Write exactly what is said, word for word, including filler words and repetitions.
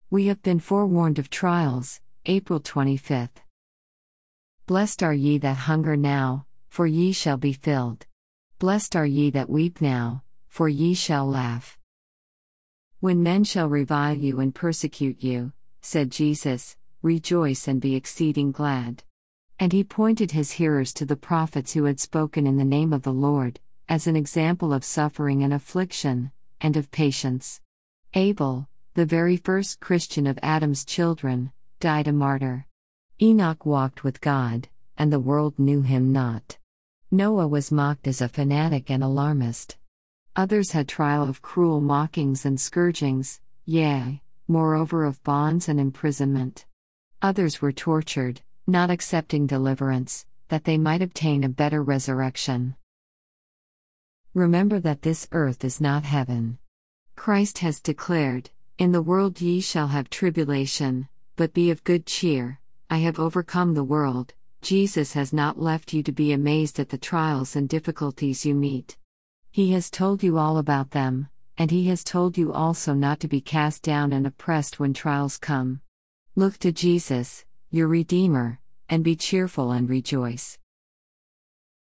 We have been forewarned of trials. April twenty-fifth. Blessed are ye that hunger now, for ye shall be filled. Blessed are ye that weep now, for ye shall laugh. When men shall revile you and persecute you, said Jesus, rejoice and be exceeding glad. And he pointed his hearers to the prophets who had spoken in the name of the Lord, as an example of suffering and affliction, and of patience. Abel, the very first Christian of Adam's children, died a martyr. Enoch walked with God, and the world knew him not. Noah was mocked as a fanatic and alarmist. Others had trial of cruel mockings and scourgings, yea, moreover of bonds and imprisonment. Others were tortured, not accepting deliverance, that they might obtain a better resurrection. Remember that this earth is not heaven. Christ has declared, in the world ye shall have tribulation, but be of good cheer, I have overcome the world. Jesus has not left you to be amazed at the trials and difficulties you meet. He has told you all about them, and he has told you also not to be cast down and oppressed when trials come. Look to Jesus, your Redeemer, and be cheerful and rejoice.